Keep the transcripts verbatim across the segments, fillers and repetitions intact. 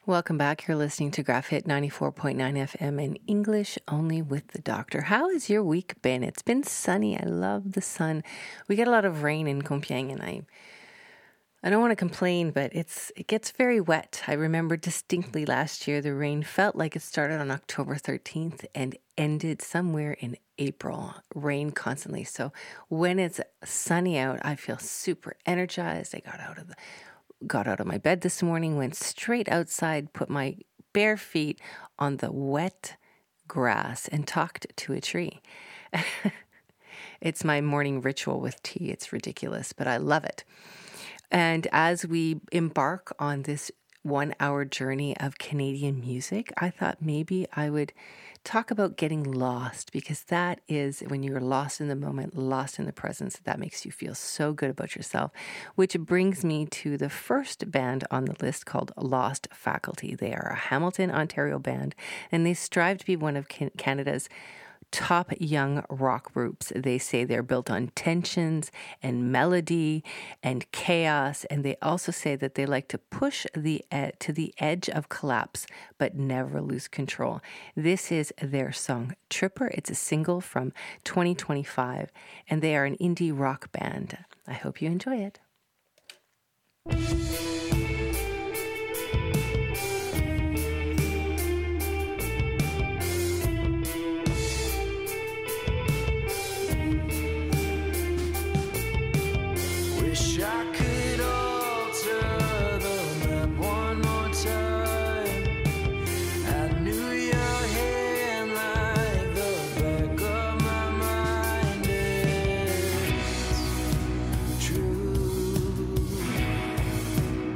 Welcome back. You're listening to Graph Hit ninety-four point nine F M in English only with the doctor. How has your week been? It's been sunny. I love the sun. We get a lot of rain in Compiègne, and I I don't want to complain, but it's it gets very wet. I remember distinctly last year the rain felt like it started on October thirteenth and ended somewhere in April. Rain constantly. So when it's sunny out, I feel super energized. I got out of the got out of my bed this morning, went straight outside, put my bare feet on the wet grass and talked to a tree. It's my morning ritual with tea. It's ridiculous, but I love it. And as we embark on this one-hour journey of Canadian music, I thought maybe I would talk about getting lost, because that is when you're lost in the moment, lost in the presence, that makes you feel so good about yourself, which brings me to the first band on the list called Lost Faculty. They are a Hamilton, Ontario band, and they strive to be one of Canada's top young rock groups. They say they're built on tensions and melody and chaos, and they also say that they like to push the ed- to the edge of collapse but never lose control. This is their song Tripper. It's a single from twenty twenty-five, and they are an indie rock band. I hope you enjoy it. Wish I could alter the map one more time. I knew your hand like the back of my mind. It's true.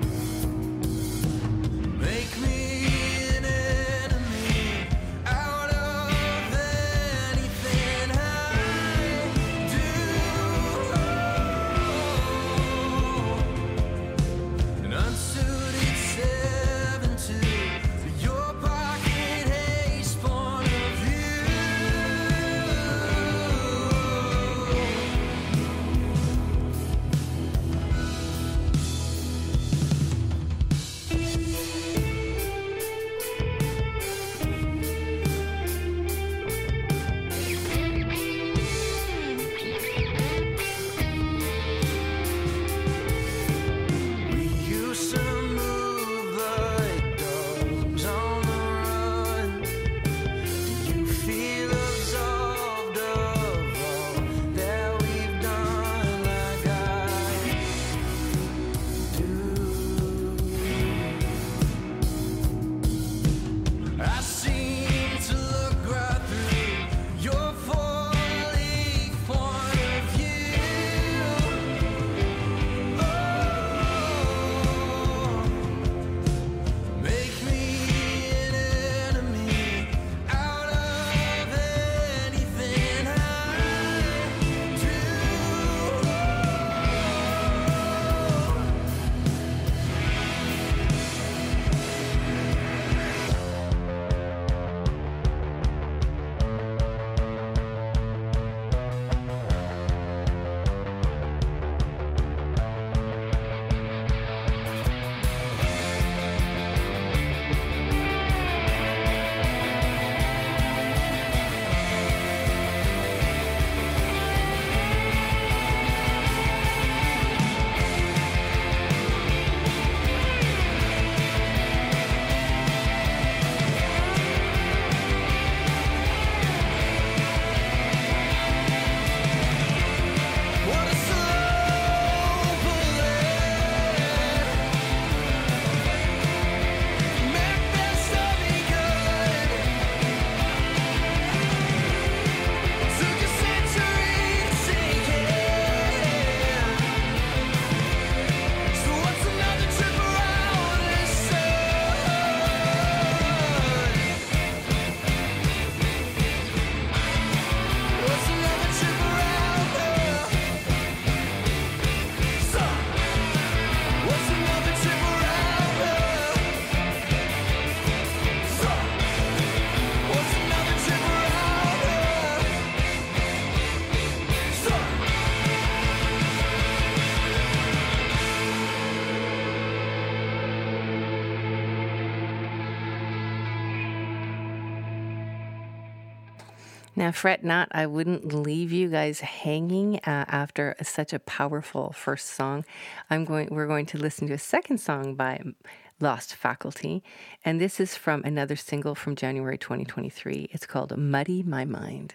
Now, fret not, I wouldn't leave you guys hanging uh, after such a powerful first song. I'm going. We're going to listen to a second song by Lost Faculty, and this is from another single from January twenty twenty-three. It's called Muddy My Mind.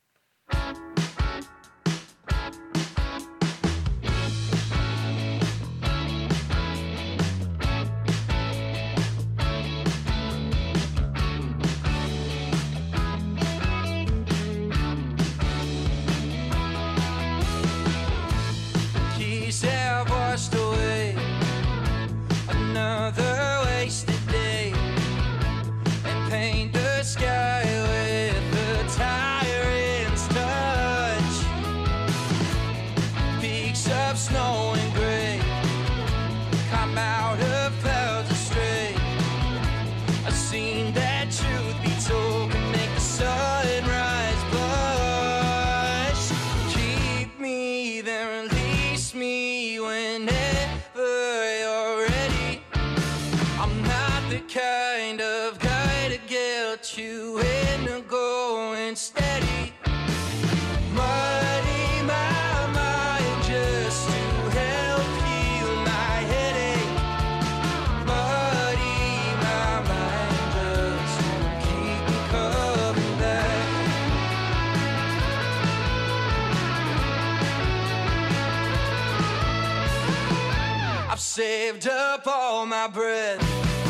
Saved up all my breath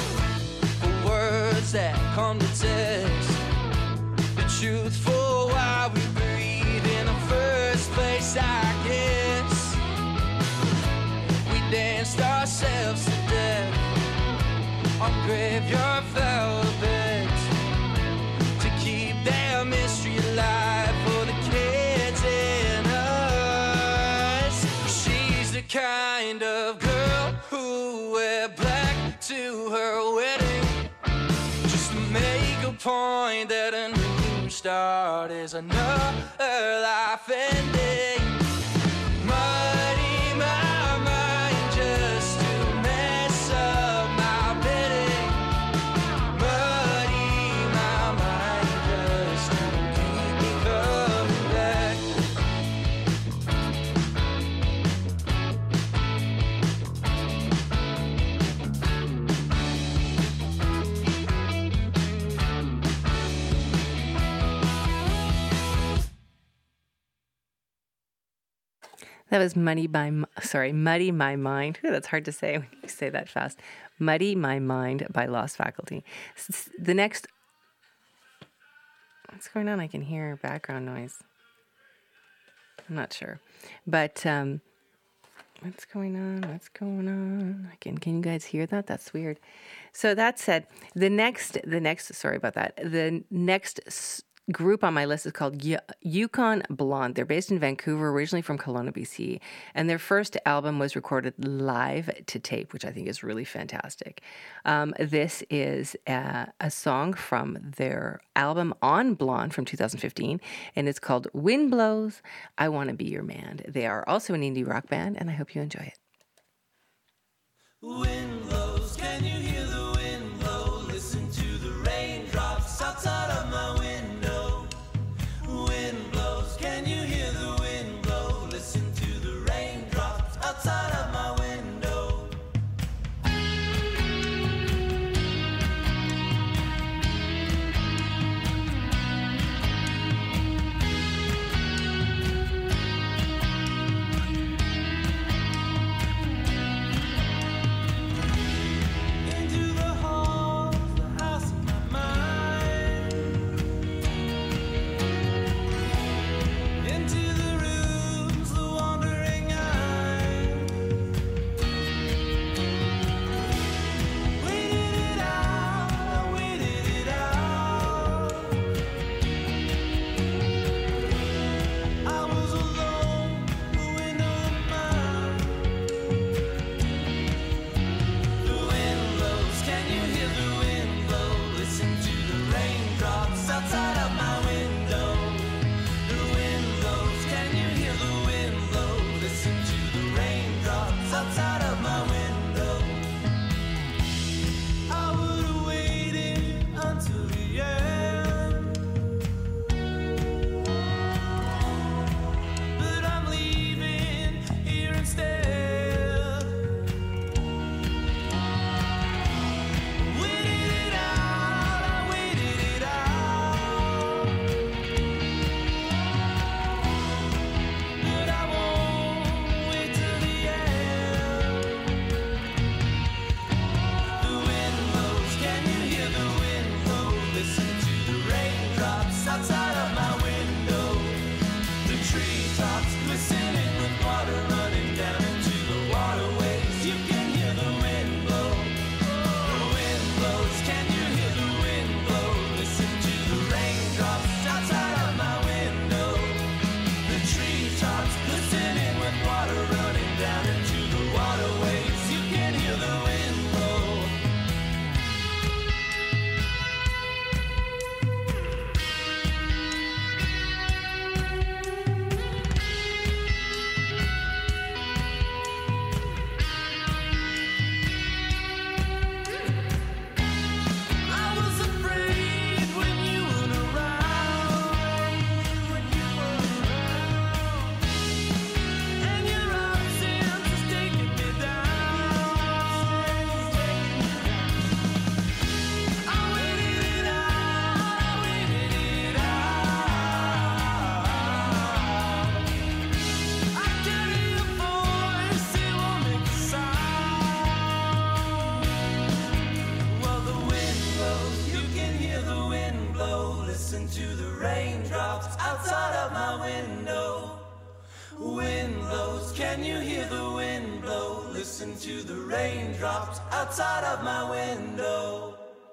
for words that come to test the truth for why we breathe in the first place. I guess we danced ourselves to death on graveyard flower beds to keep their mystery alive for the kids in us. She's the kind of girl who wear black to her wedding just to make a point that a new start is another life ending. Muddy my mind just to mess up my bidding. Muddy my mind just to keep me coming back. That was Muddy by, sorry, Muddy My Mind. Ooh, that's hard to say when you say that fast. Muddy My Mind by Lost Faculty. The next, what's going on? I can hear background noise. I'm not sure. But um, what's going on? What's going on? I can, can you guys hear that? That's weird. So that said, the next, the next, sorry about that. The next s- group on my list is called y- Yukon Blonde. They're based in Vancouver, originally from Kelowna, B C, and their first album was recorded live to tape, which I think is really fantastic. Um, this is a, a song from their album On Blonde from two thousand fifteen, and it's called Wind Blows, I Want to Be Your Man. They are also an indie rock band, and I hope you enjoy it. Wind blows, can you hear the wind blow? Listen to the raindrops outside of my window. Wind blows, can you hear the wind blow? Listen to the raindrops outside of my window. raindrops outside of my window. Wind blows, can you hear the wind blow? Listen to the raindrops outside of my window.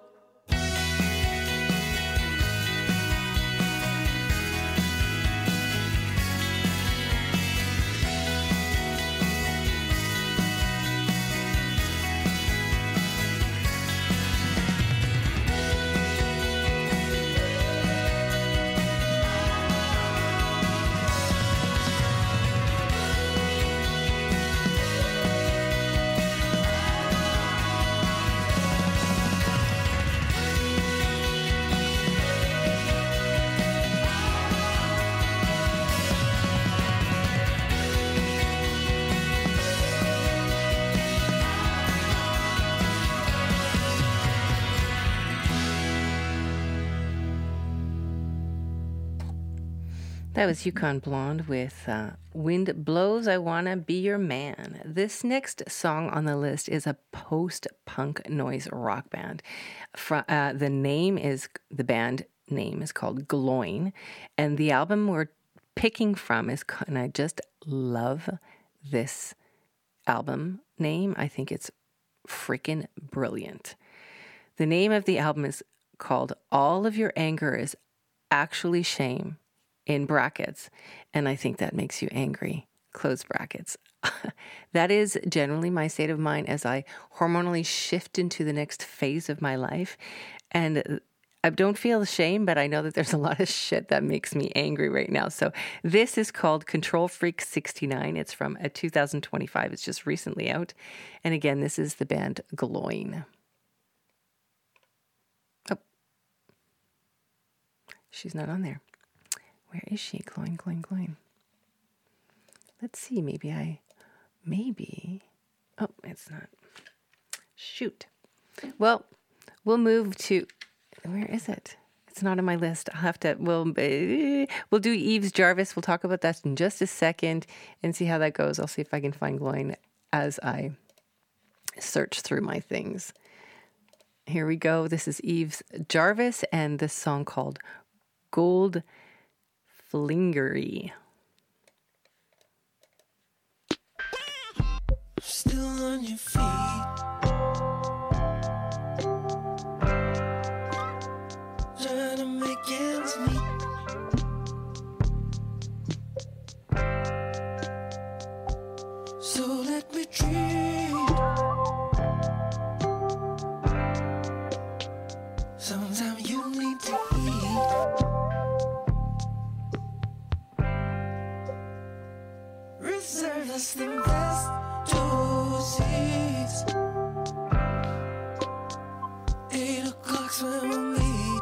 That was Yukon Blonde with uh, Wind Blows, I Wanna Be Your Man. This next song on the list is a post-punk noise rock band. Fra- uh, the name is, the band name is called Gloin, and the album we're picking from is, and I just love this album name. I think it's freaking brilliant. The name of the album is called All of Your Anger is Actually Shame, in brackets, and I think that makes you angry, close brackets. That is generally my state of mind as I hormonally shift into the next phase of my life, and I don't feel shame, but I know that there's a lot of shit that makes me angry right now. So this is called Control Freak sixty-nine. It's from a two thousand twenty-five. It's just recently out, and again, this is the band Gloin. Oh, she's not on there. Where is she? Gloin, gloin, gloin. Let's see. Maybe I, maybe. Oh, it's not. Shoot. Well, we'll move to, where is it? It's not on my list. I'll have to, we'll, we'll do Eves Jarvis. We'll talk about that in just a second and see how that goes. I'll see if I can find Gloin as I search through my things. Here we go. This is Eves Jarvis and this song called Gold Flingery. Still on your feet, trying to make ends meet. So let me treat. Sometimes you need to eat. Reserve us the best two seats. Eight o'clock's when we'll meet.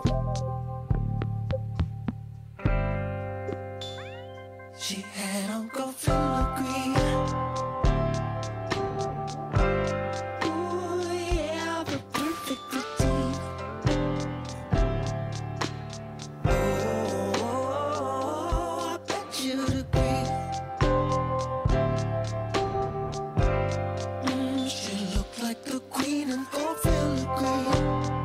She had Uncle Filigree. Ooh, yeah, the perfect routine. Oh, I bet you'd agree. Mm, she looked like the queen in gold filigree.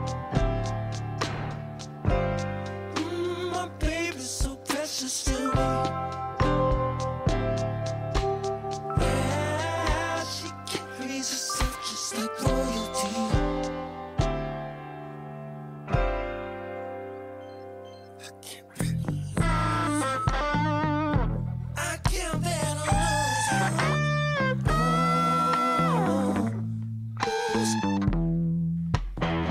Mm, my baby's so precious to me. Yeah, she carries herself just like royalty. I can't bear to lose. I can't bear to lose. Oh, lose.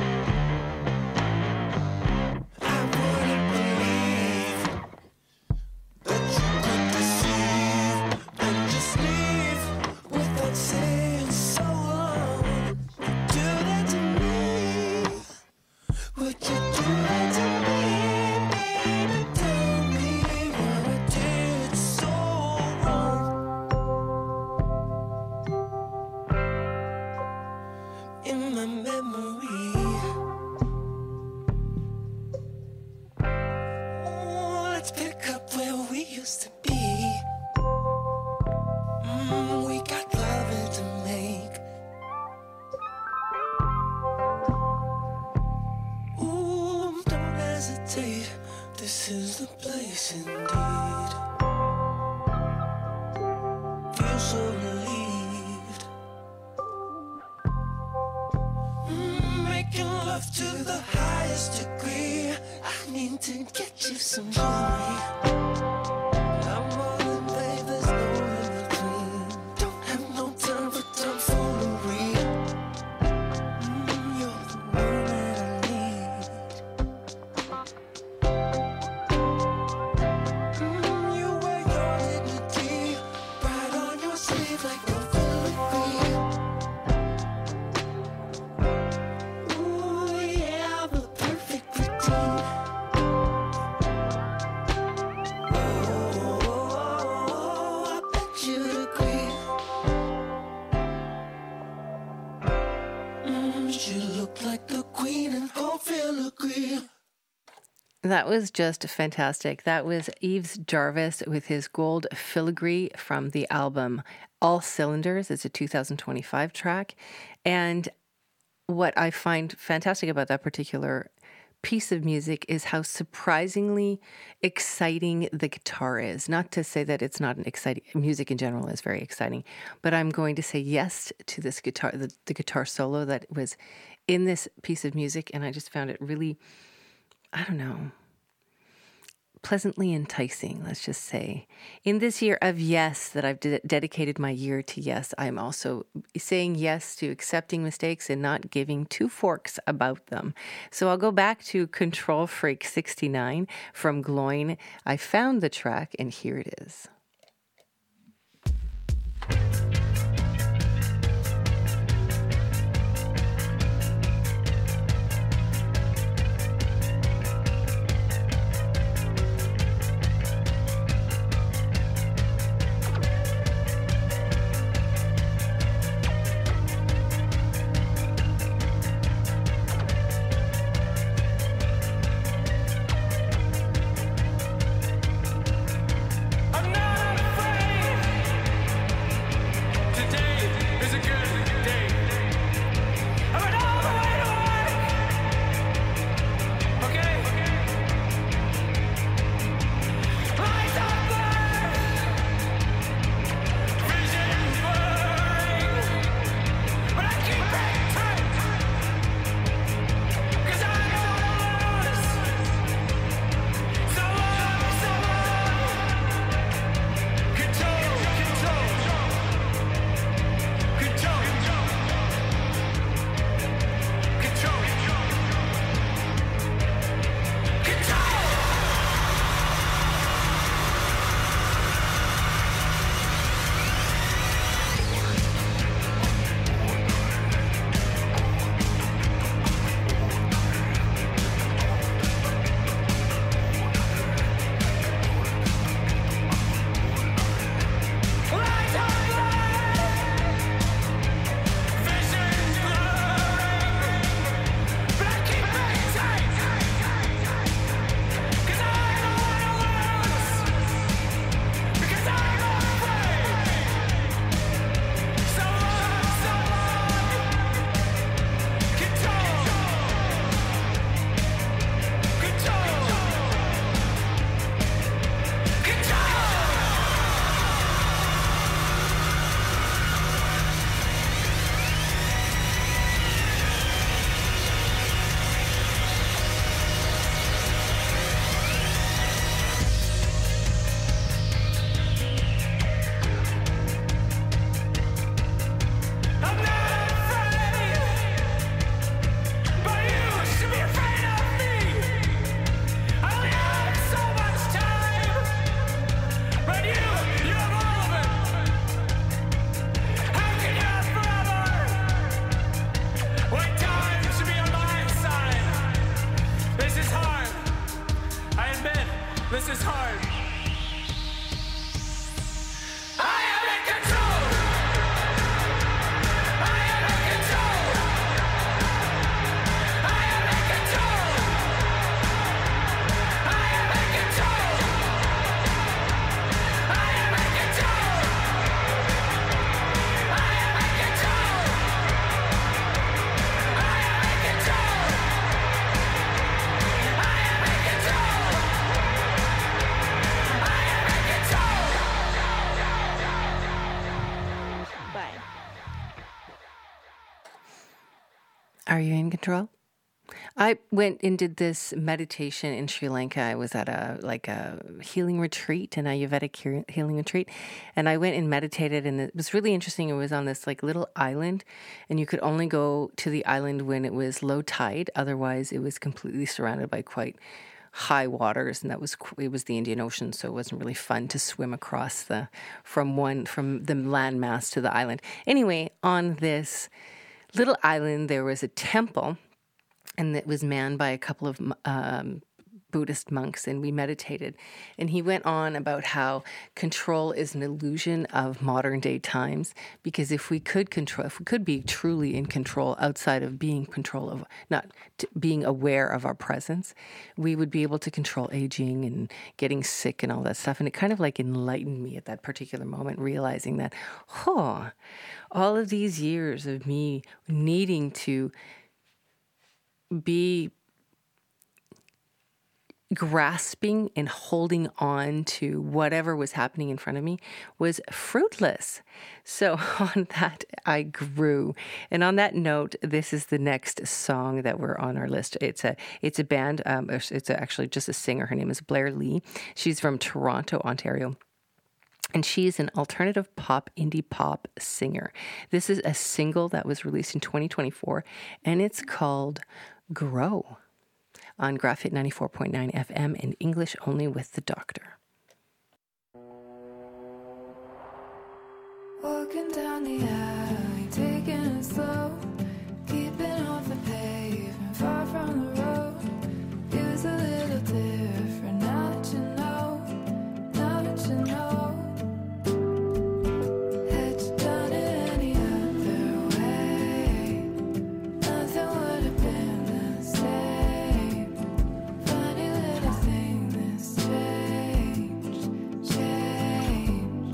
This is the place indeed. Feel so relieved. Mm, making love to the highest degree. I need to get you some jewelry. I'm all in, babe, there's no in between. Don't have no time for tomfoolery. Mm, you're the one that I need. Mm, you wear your dignity right on your sleeve like a filigree. Ooh, yeah, the perfect routine. Oh, I bet you'd agree. Mm, she looked like the queen and whole filigree. That was just fantastic. That was Yves Jarvis with his gold filigree from the album All Cylinders. It's a two thousand twenty-five track. And what I find fantastic about that particular piece of music is how surprisingly exciting the guitar is. Not to say that it's not an exciting, music in general is very exciting, but I'm going to say yes to this guitar, the, the guitar solo that was in this piece of music. And I just found it really, I don't know, pleasantly enticing, let's just say. In this year of yes, that I've de- dedicated my year to yes, I'm also saying yes to accepting mistakes and not giving two forks about them. So I'll go back to Control Freak sixty-nine from Gloin. I found the track, and here it is. I'm not afraid. Today is a good day. I went all the way to work. Okay? Lights are blurred. Vision blurring. But I keep it tight. 'Cause I know lose. So long, so long. Control, control, control, control, control. Lights are blurred, vision blurring, but I keep it tight, 'cause I don't wanna lose, because I'm afraid. So long, so long, control, control, control. I'm not afraid, but you should be afraid of me. I only have so much time, but you, you have all of it. How can you have forever when time should be on my side? This is hard. I admit, this is hard. I am in control. I am in control. I am in control. I am in control. I am in control. I am in control. I am in control. I am in control. Are you in control? I went and did this meditation in Sri Lanka. I was at a like a healing retreat, an Ayurvedic he- healing retreat, and I went and meditated. And it was really interesting. It was on this like little island, and you could only go to the island when it was low tide. Otherwise, it was completely surrounded by quite high waters, and that was it was the Indian Ocean, so it wasn't really fun to swim across the from one from the landmass to the island. Anyway, on this little island, there was a temple. And it was manned by a couple of um, Buddhist monks, and we meditated. And he went on about how control is an illusion of modern day times, because if we could control, if we could be truly in control outside of being control of, not t- being aware of our presence, we would be able to control aging and getting sick and all that stuff. And it kind of like enlightened me at that particular moment, realizing that, oh, all of these years of me needing to be grasping and holding on to whatever was happening in front of me was fruitless. So on that, I grew. And on that note, this is the next song that we're on our list. It's a it's a band. Um, it's actually just a singer. Her name is Blair Lee. She's from Toronto, Ontario. And she's an alternative pop, indie pop singer. This is a single that was released in twenty twenty-four, and it's called Grow on Graphite ninety-four point nine F M in English only with the doctor. Walking down the alley, taking it slow, keeping off the pavement, far from the road. Feels a little different now that you know, now that you know. Had you done it any other way, nothing would have been the same. Funny little thing, this change, change.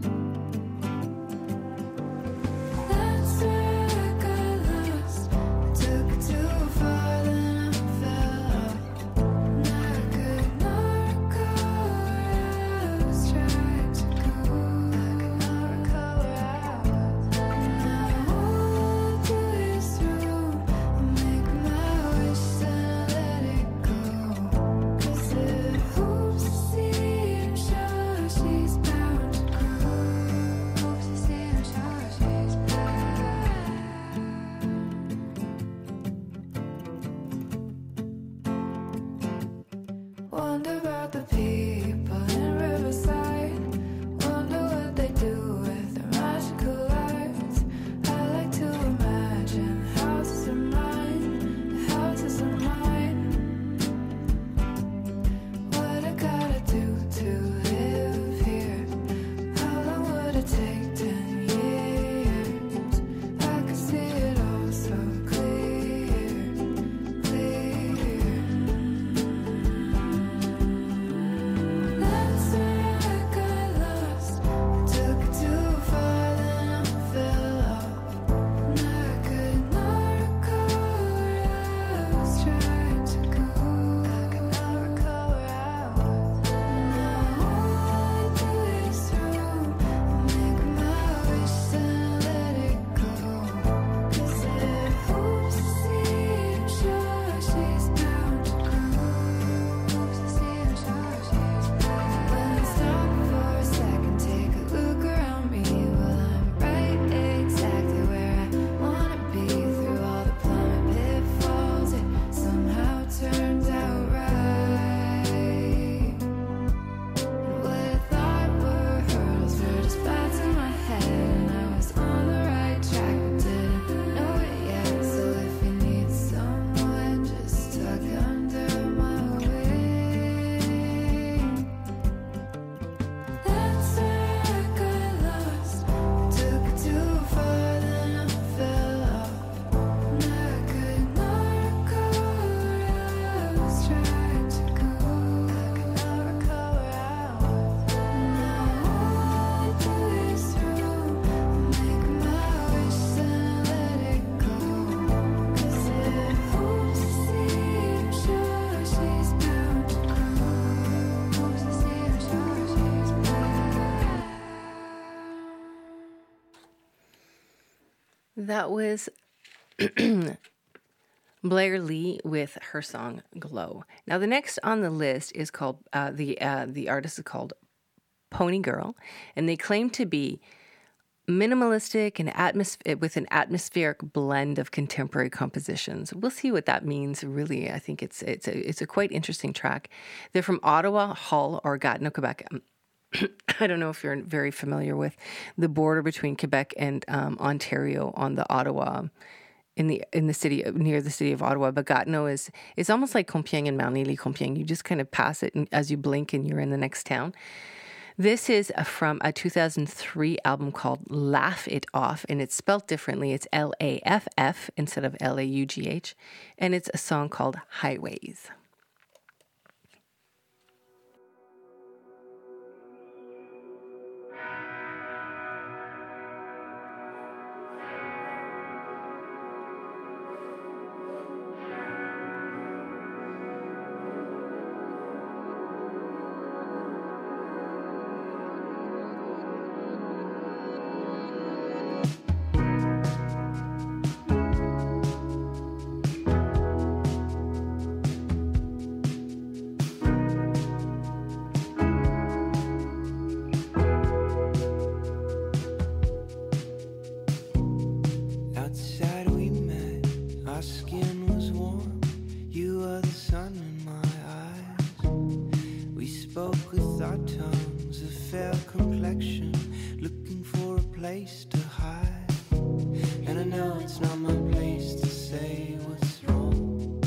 That's where I got lost. I took it too far, then I fell off. And I could not recall where I was trying to go. I could not recall where I was. And I walk through this room, I make my wish and I let it go. 'Cause it hopes to see her show, she's bound to grow. Hopes to see her show, she's Wonder about the people in Riverside. Wonder what they do with their magical lives. I like to imagine houses are mine, the houses are mine. What I gotta do to live here? How long would it take? Ten years. I could see it all so clear, clear. That's where I got lost. I took it too far, then I fell off. And I could not recall where I was trying to go. I could not recall where I was. And I walk through this room, I make my wish and I let it go. 'Cause it hopes to see her show, she's bound to grow. Hopes to see her show, she's bound. When I stop for a second, take a look around me. Well, I'm right exactly where I wanna be. Through all the plumbing pitfalls, it somehow turns out right. And what I thought were hurdles were just bats in my head. And I was on the right track, but didn't know it yet. So if you need someone, just tuck under my wing. That's where I got lost. I took it too far, then I fell off. And I could not recall where I was trying to go. I could not recall where I was. And I walk through this room, I make my wish and I let it go. 'Cause it hopes to see her show, she's bound to grow. Hopes to see her show, she's bound. That was Blair Lee with her song Glow. Now the next on the list is called uh, the uh, the artist is called Pony Girl, and they claim to be minimalistic and atmos- with an atmospheric blend of contemporary compositions. We'll see what that means. Really, I think it's it's a it's a quite interesting track. They're from Ottawa, Hull, or Gatineau, Quebec. I don't know if you're very familiar with the border between Quebec and um, Ontario on the Ottawa. In the in the city near the city of Ottawa, but Gatineau is it's almost like Compiègne and Marny-les-Compiègne. You just kind of pass it, and as you blink, and you're in the next town. This is from a two thousand three album called Laugh It Off, and it's spelt differently. It's L A F F instead of L A U G H, and it's a song called Highways. Outside we met, our skin was warm. You were the sun in my eyes. We spoke with our tongues, a fair complexion, looking for a place to hide. And I know it's not my place to say what's wrong.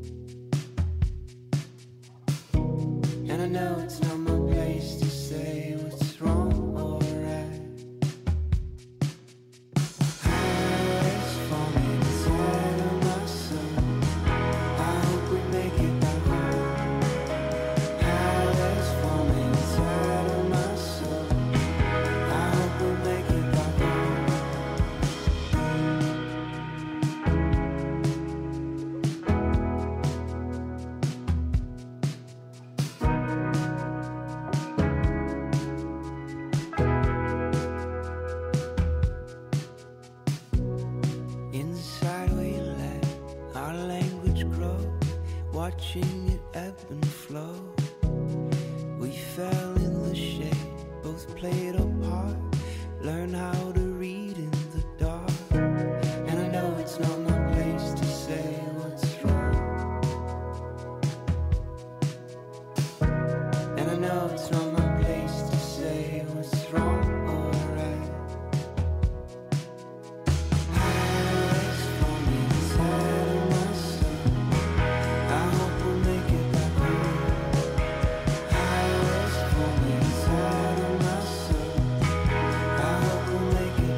And I know it's not my place to say what's wrong or right. Highways forming inside of my soul. I hope we make it back home. Highways forming inside of my soul. I hope we make it back home. Inside we let our language grow, watching it ebb and flow. We fell in the shade, both played a part, learn how to read in the dark. And I know it's not my place to say what's wrong. And I know it's not my place to say what's wrong or right. Highways forming inside of my soul. I hope we'll make it back home. Highways forming inside of my soul. I hope we'll make it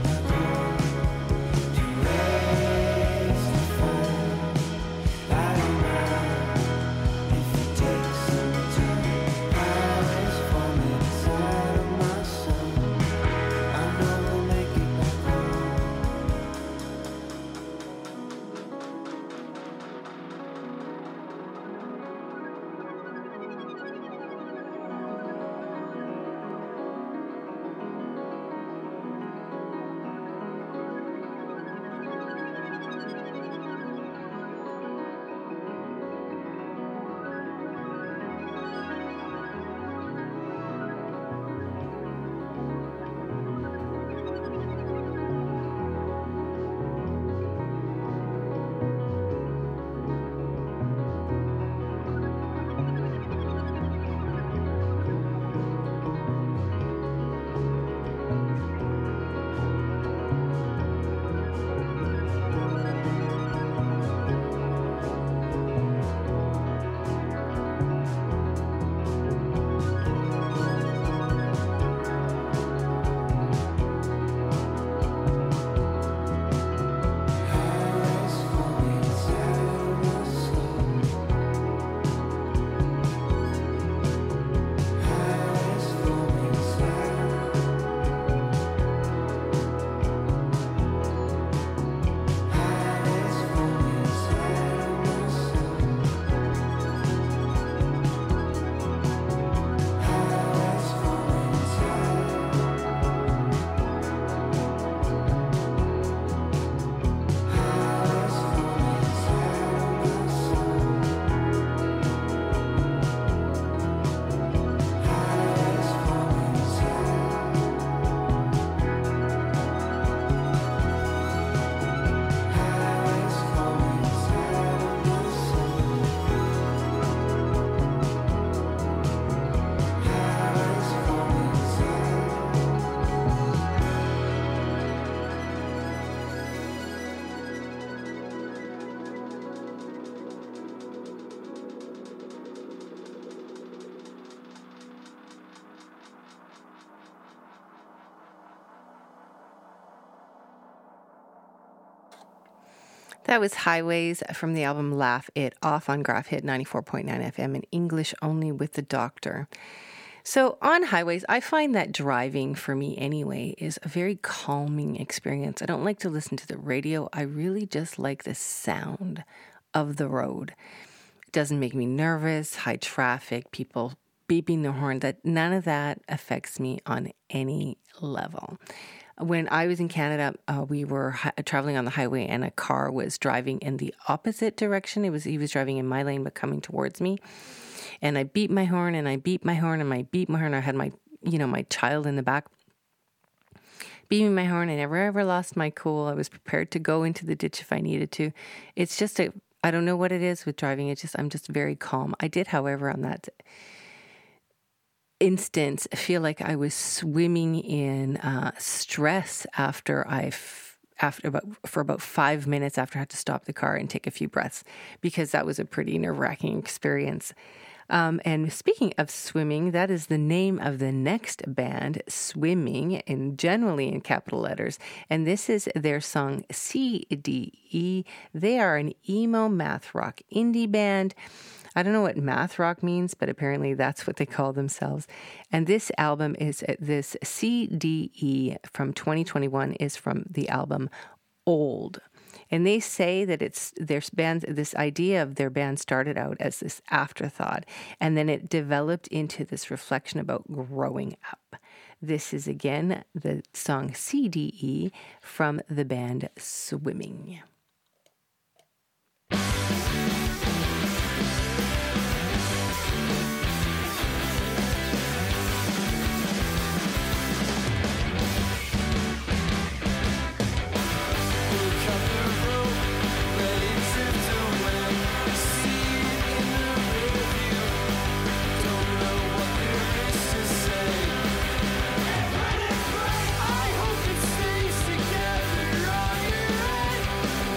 That was Highways from the album Laugh It Off on Graph Hit ninety-four point nine F M in English only with the Doctor. So on highways, I find that driving for me anyway is a very calming experience. I don't like to listen to the radio. I really just like the sound of the road. It doesn't make me nervous, high traffic, people beeping the horn, that none of that affects me on any level. When I was in Canada, uh, we were hi- traveling on the highway and a car was driving in the opposite direction. It was he was driving in my lane but coming towards me. And I beat my horn and I beat my horn and I beat my horn. I had my, you know, my child in the back beating my horn. I never ever lost my cool. I was prepared to go into the ditch if I needed to. It's just a, I don't know what it is with driving. It's just, I'm just very calm. I did, however, on that instance, feel like I was swimming in uh, stress after I, f- after about for about five minutes after I had to stop the car and take a few breaths, because that was a pretty nerve-wracking experience. Um, and speaking of swimming, that is the name of the next band, Swimming, and generally in capital letters. And this is their song C D E. They are an emo math rock indie band. I don't know what math rock means, but apparently that's what they call themselves. And this album is, this C D E from twenty twenty-one is from the album Old. And they say that it's their band, this idea of their band started out as this afterthought, and then it developed into this reflection about growing up. This is again the song C D E from the band Swimming. I hope it stays together on your end.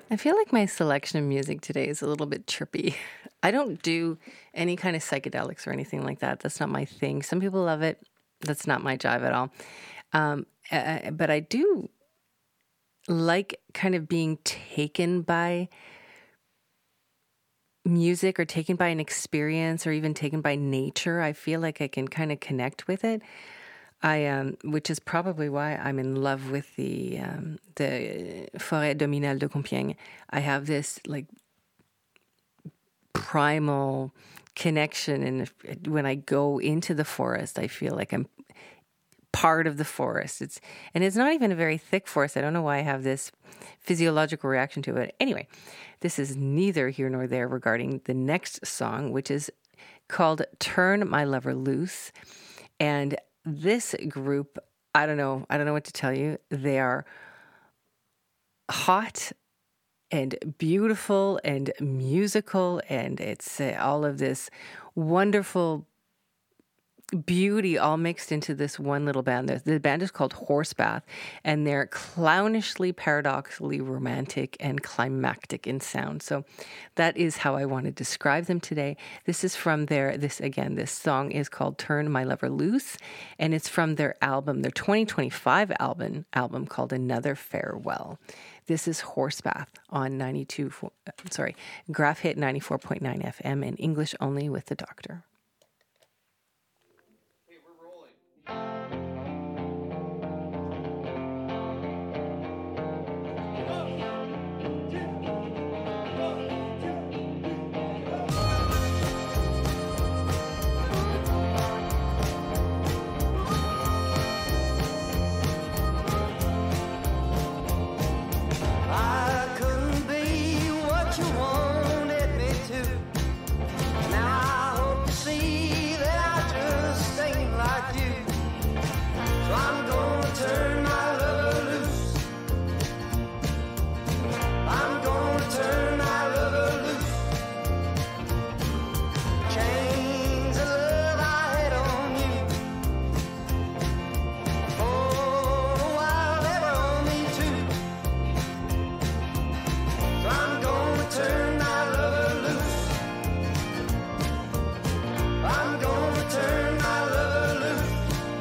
I feel like my selection of music today is a little bit trippy. I don't do any kind of psychedelics or anything like that. That's not my thing. Some people love it. That's not my jive at all. Um, uh, but I do like kind of being taken by music or taken by an experience or even taken by nature. I feel like I can kind of connect with it. I um, which is probably why I'm in love with the um, the Forêt Dominale de Compiègne. I have this like primal connection, and if, when I go into the forest, I feel like I'm part of the forest. It's and it's not even a very thick forest. I don't know why I have this physiological reaction to it. Anyway, this is neither here nor there regarding the next song, which is called "Turn My Lover Loose," and this group, I don't know, I don't know what to tell you. They are hot and beautiful and musical, and it's uh, all of this wonderful beauty all mixed into this one little band. The, the band is called Horsebath, and they're clownishly, paradoxically romantic and climactic in sound. So that is how I want to describe them today. This is from their, this again, this song is called Turn My Lover Loose, and it's from their album, their twenty twenty-five album, album called Another Farewell. This is Horsebath on ninety-two, sorry, Graph Hit ninety-four point nine F M in English only with the Doctor. I couldn't be what you wanted me to. Now I hope to see that I just ain't like you. So I'm gonna turn my lover loose. I'm gonna turn my lover loose. Chains of love I had on you. For a while they were on me too. So I'm gonna turn my lover loose. I'm gonna turn my lover loose.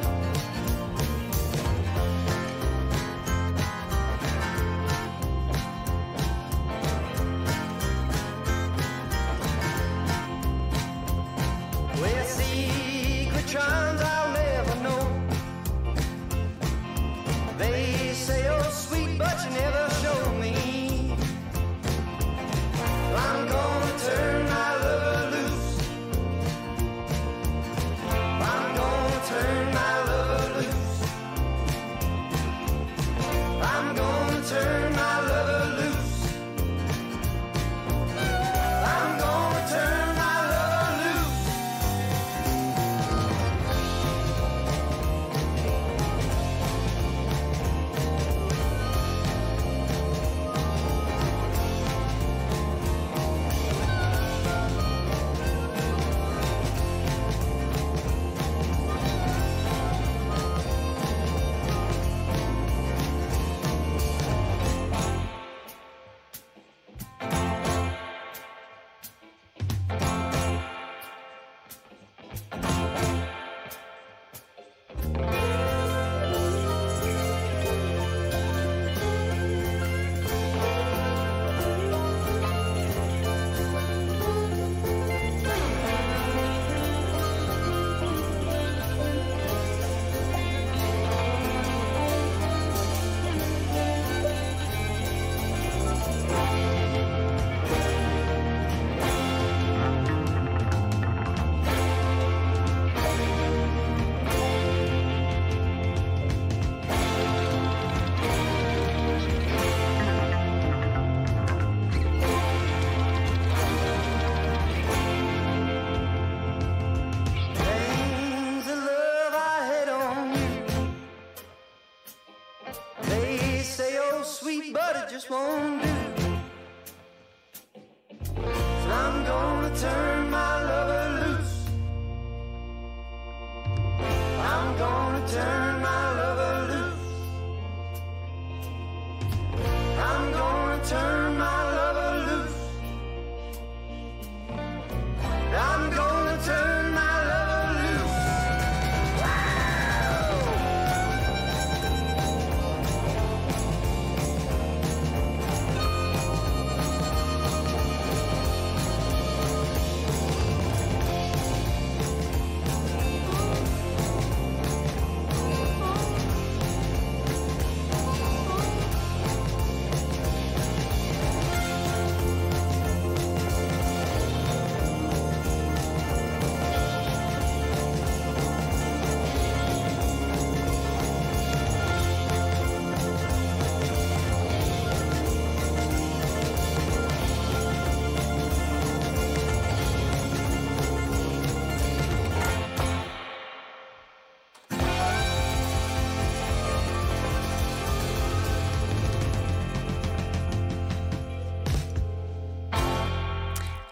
Well, secret charms I'll never know. They say you're sweet, but you never show me. I'm gonna turn my lover loose. I'm gonna turn my lover loose. I'm gonna turn my lover loose. I'm gonna turn my lover loose.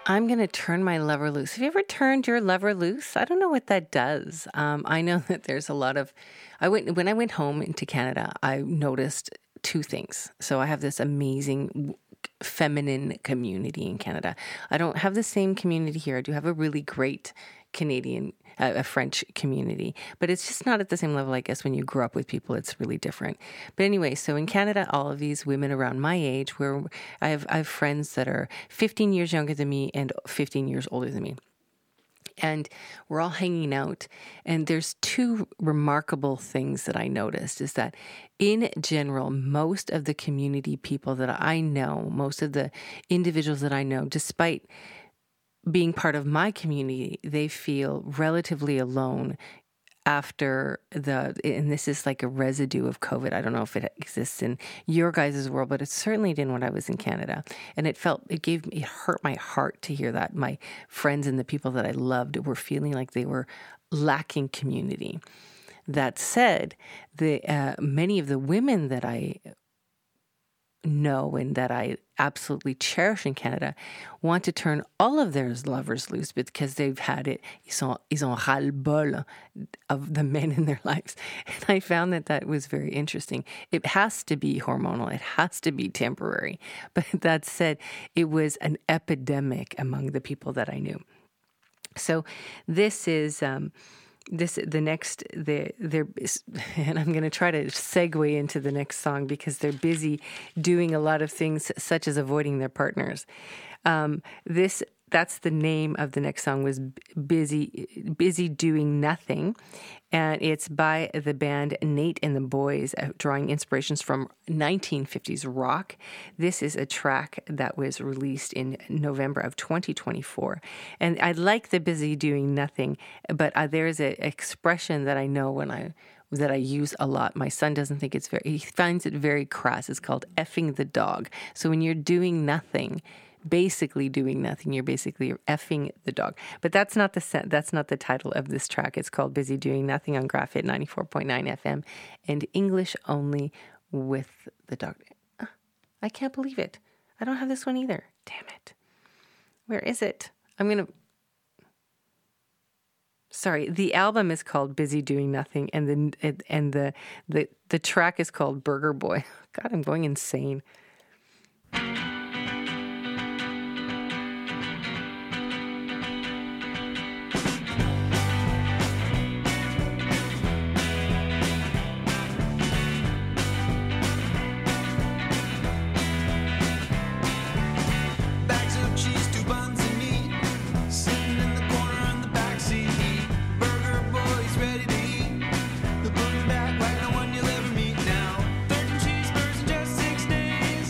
I'm going to turn my lover loose. Have you ever turned your lover loose? I don't know what that does. Um, I know that there's a lot of, I went, when I went home into Canada, I noticed two things. So I have this amazing feminine community in Canada. I don't have the same community here. I do have a really great Canadian, uh, a French community, but it's just not at the same level. I guess when you grow up with people, it's really different. But anyway, so in Canada, all of these women around my age, where I have, I have friends that are fifteen years younger than me and fifteen years older than me. And we're all hanging out. And there's two remarkable things that I noticed is that in general, most of the community people that I know, most of the individuals that I know, despite being part of my community, they feel relatively alone after the, and this is like a residue of COVID. I don't know if it exists in your guys' world, but it certainly didn't when I was in Canada. And it felt, it gave me, it hurt my heart to hear that my friends and the people that I loved were feeling like they were lacking community. That said, the uh, many of the women that I know and that I absolutely cherish in Canada want to turn all of their lovers loose because they've had it. Ils sont, ils ont ras-le-bol of the men in their lives. And I found that that was very interesting. It has to be hormonal. It has to be temporary. But that said, it was an epidemic among the people that I knew. So this is... Um, This the next the they're and I'm going to try to segue into the next song because they're busy doing a lot of things such as avoiding their partners. Um, this that's the name of the next song was busy busy doing nothing, and it's by the band Nate and the Boys, uh, drawing inspirations from nineteen fifties rock. This is a track that was released in November of twenty twenty-four, and I like the busy doing nothing, but uh, there's an expression that I know when I that I use a lot. My son doesn't think it's very, he finds it very crass. It's called effing the dog. So when you're doing nothing, basically doing nothing, you're basically effing the dog. But that's not the that's not the title of this track. It's called Busy Doing Nothing on Graphit ninety-four point nine F M and English only with the dog. I can't believe it. I don't have this one either. Damn it. Where is it? I'm going to... Sorry, the album is called Busy Doing Nothing and the and the the, the track is called Burger Boy. God, I'm going insane. Back like no one you'll ever meet now. thirteen cheeseburgers in just six days.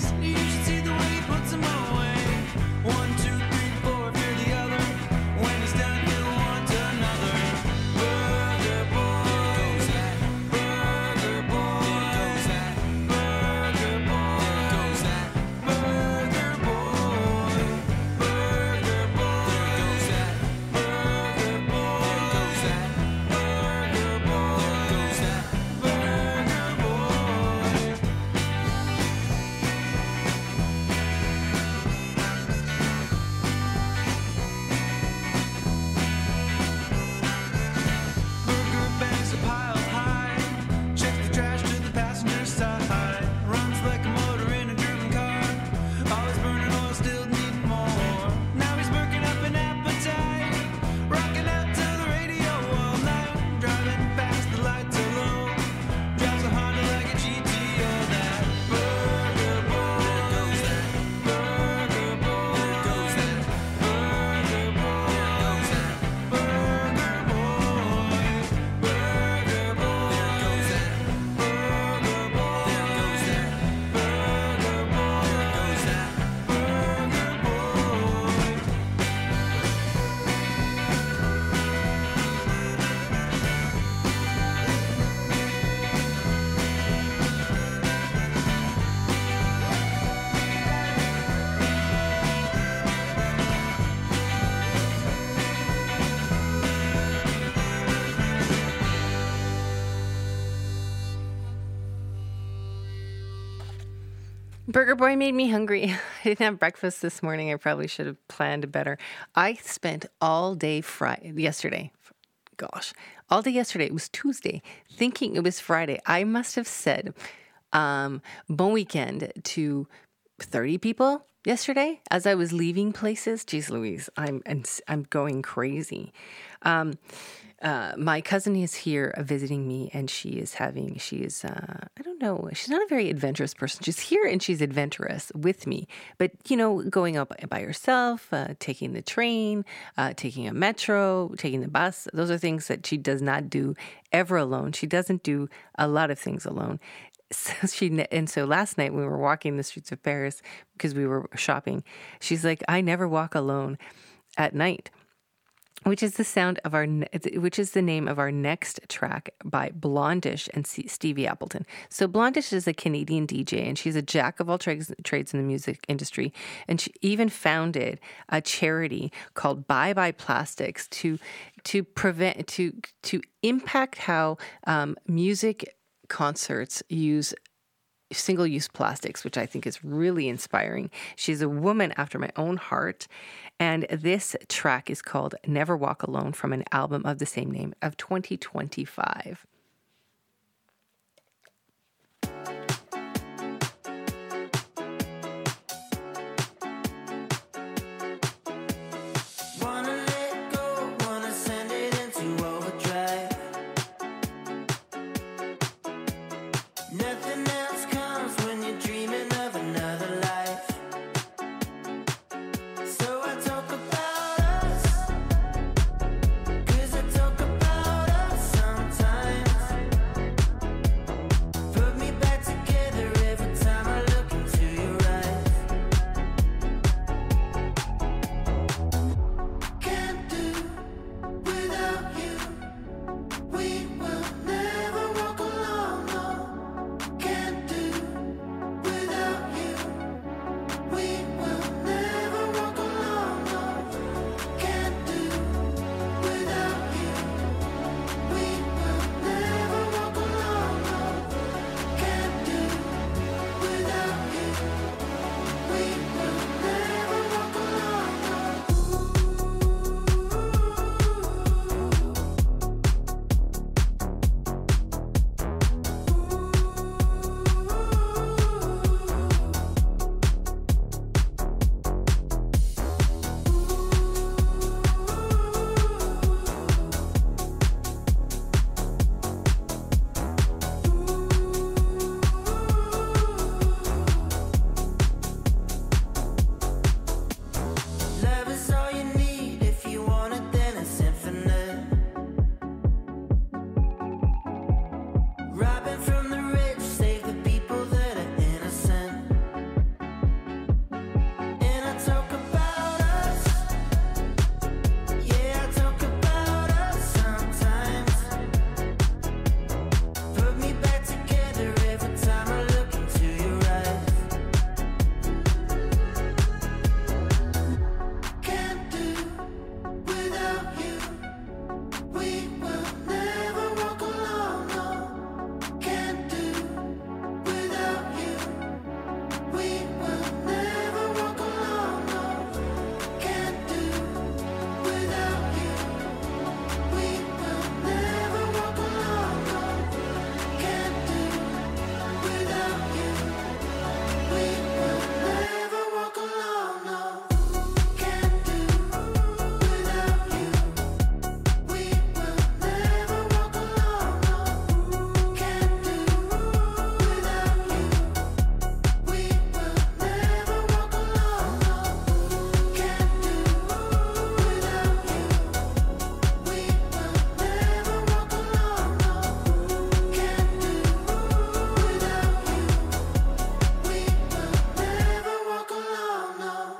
Burger Boy made me hungry. I didn't have breakfast this morning. I probably should have planned better. I spent all day Friday, yesterday. Gosh, all day yesterday. It was Tuesday, thinking it was Friday. I must have said um, bon weekend to thirty people yesterday as I was leaving places. Jeez Louise, I'm I'm going crazy. Um, uh, my cousin is here visiting me, and she is having, she is, uh, I don't know, she's not a very adventurous person. She's here and she's adventurous with me, but, you know, going up by herself, uh, taking the train, uh, taking a metro, taking the bus, those are things that she does not do ever alone. She doesn't do a lot of things alone. So she and so last night when we were walking the streets of Paris because we were shopping, she's like, I never walk alone at night, which is the sound of our, which is the name of our next track by Blondish and Stevie Appleton. So Blondish is a Canadian D J, and she's a jack of all trades, trades in the music industry, and she even founded a charity called Bye Bye Plastics to to prevent to to impact how um, music concerts use single-use plastics, which I think is really inspiring. She's a woman after my own heart, and this track is called Never Walk Alone from an album of the same name of twenty twenty-five. Wanna let go, wanna send it into overdrive. Nothing else comes when you're dreaming of another life. So I talk about us, 'cause I talk about us sometimes. Put me back together every time I look into your eyes. Can't do without you. We will never walk alone, no. Can't do without you. We will never walk alone, no. Can't do without you. We will never walk alone, no. Can't do without you. We will never walk alone, no. Love is all you need. If you want it, then it's infinite. Robbing from the rich, save the people that are innocent. And I talk about us. Yeah, I talk about us sometimes. Put me back together every time I look into your eyes. Can't do without you. We will never walk alone, no. Can't do without you. We will never walk alone, no. Can't do without you. We will never walk alone, no. Can't do without you. We will never walk alone, no. Can't do without you. We will never walk alone, no. Can't do without you. We will never walk alone, no. Can't do without you. We will never walk alone, no. Can't do without you. We will never walk alone, no.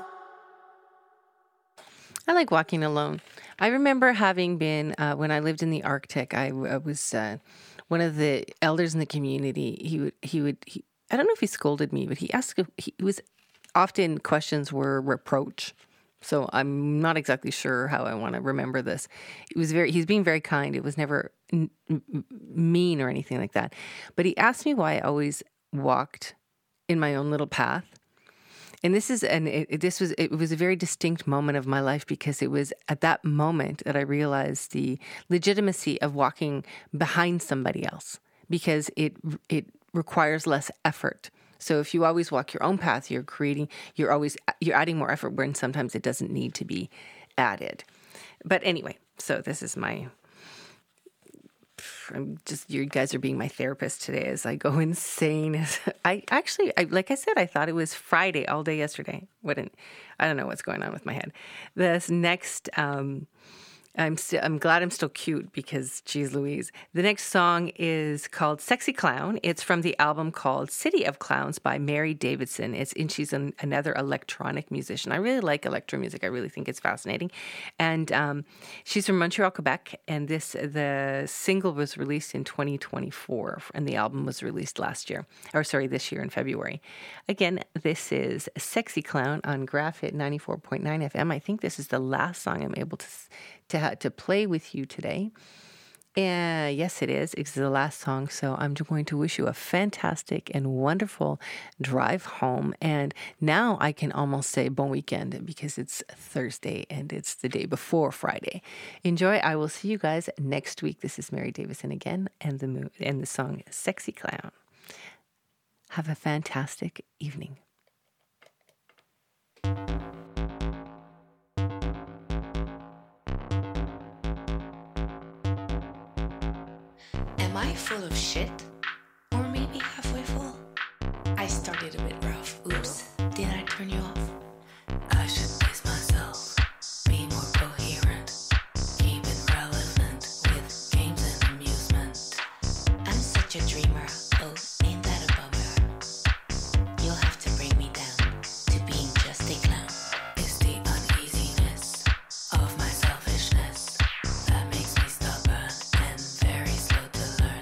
I like walking alone. I remember having been, uh, when I lived in the Arctic, I, w- I was uh, one of the elders in the community. He would, he would, he, I don't know if he scolded me, but he asked, if- he was often questions were reproach. So I'm not exactly sure how I want to remember this. It was very, he's being very kind. It was never n- m- mean or anything like that. But he asked me why I always walked in my own little path. And this is, and it, it- this was, it was a very distinct moment of my life because it was at that moment that I realized the legitimacy of walking behind somebody else because it, it requires less effort. So if you always walk your own path, you're creating, you're always, you're adding more effort when sometimes it doesn't need to be added. But anyway, so this is my, I'm just, you guys are being my therapist today as I go insane. I actually, I, like I said, I thought it was Friday all day yesterday. What an, I don't know what's going on with my head. This next, um, I'm still, I'm glad I'm still cute because, geez Louise. The next song is called Sexy Clown. It's from the album called City of Clowns by Mary Davidson. It's, and she's an, another electronic musician. I really like electro music. I really think it's fascinating. And um, she's from Montreal, Quebec. And this, the single was released in twenty twenty-four and the album was released last year, or sorry, this year in February. Again, this is Sexy Clown on Graphit ninety-four point nine F M. I think this is the last song I'm able to to ha- to play with you today. And yes, it is. It's the last song. So I'm just going to wish you a fantastic and wonderful drive home. And now I can almost say bon weekend because it's Thursday and it's the day before Friday. Enjoy. I will see you guys next week. This is Mary Davison again and the mo- and the song Sexy Clown. Have a fantastic evening. Am I full of shit? Or maybe halfway full? I started a bit rough. Oops, did I turn you off? I should pace myself, be more coherent, keep it relevant with games and amusement. I'm such a dreamer, oh, ain't that a bummer? You'll have to bring me down to being just a clown. It's the uneasiness of my selfishness that makes me stubborn and very slow to learn.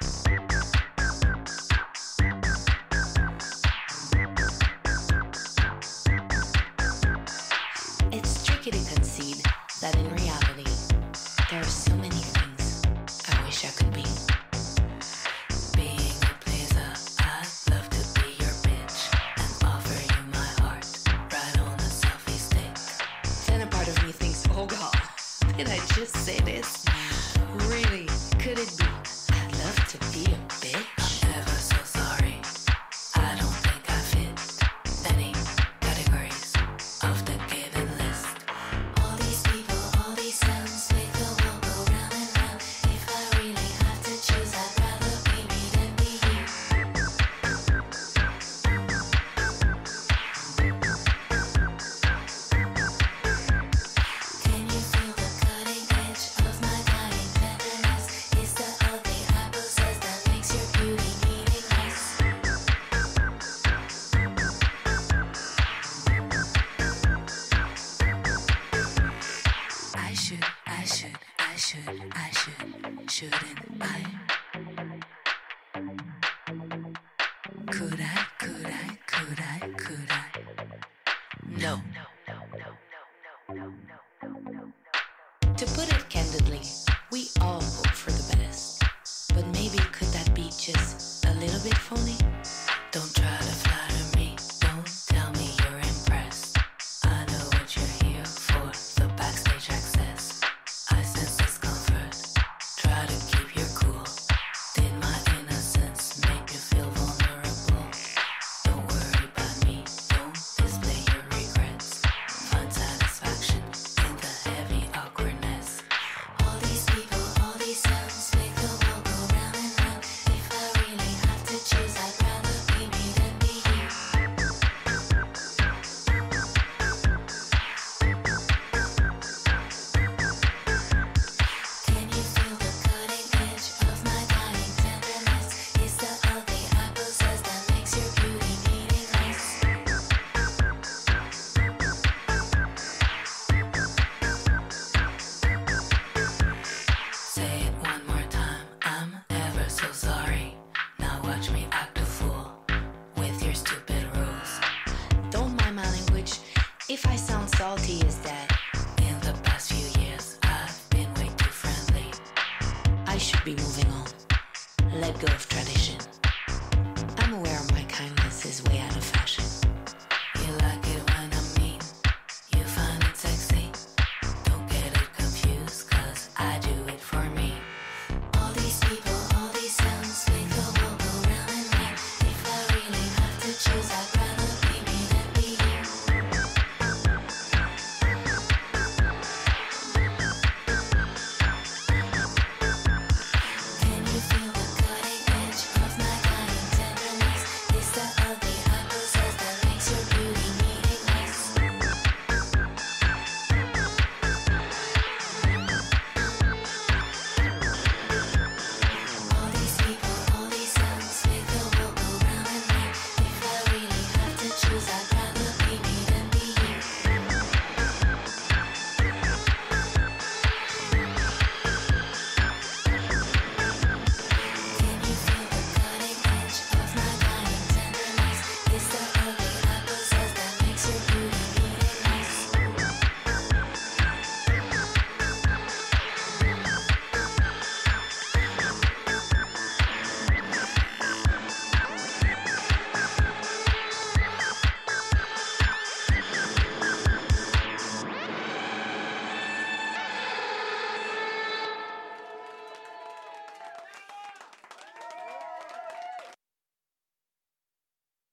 It's tricky to concede that in reality, there are so many things I wish I could be. Being a pleaser, I'd love to be your bitch and offer you my heart right on a selfie stick. Then a part of me thinks, oh God, did I just say this? Really? Could it be? I'd love to be a bitch. I'm ever so sorry. I don't think I fit any categories of the given list. All these people, all these sounds make the world go round and round. If I really have to choose, I'd rather be me than be you. Can you feel the cutting edge of my dying tenderness? It's the ugly hypothesis that makes your beauty meaningless. I should, I should, I should, I should, shouldn't I? Could I, could I, could I, could I? No. To put it candidly, we all hope for the best. But maybe could that be just a little bit phony? Don't try to flatter me, don't tell me you're impressed. I know what you're here for, the backstage access. I sense discomfort, try to keep your cool. Did my innocence make you feel vulnerable? Don't worry about me, don't display your regrets. Find satisfaction in the heavy awkwardness. All these people, all these sounds make the world go round and round. If I really have to choose, I'd rather be me than be you. Can you feel the cutting edge of my dying tenderness? It's the ugly hypothesis that makes your beauty meaningless. Say it one more time, I'm ever so sorry. Now watch me act a fool with your stupid rules. Don't mind my language if I sound salty, is that in the past few years I've been way too friendly. I should be moving on, let go of tradition.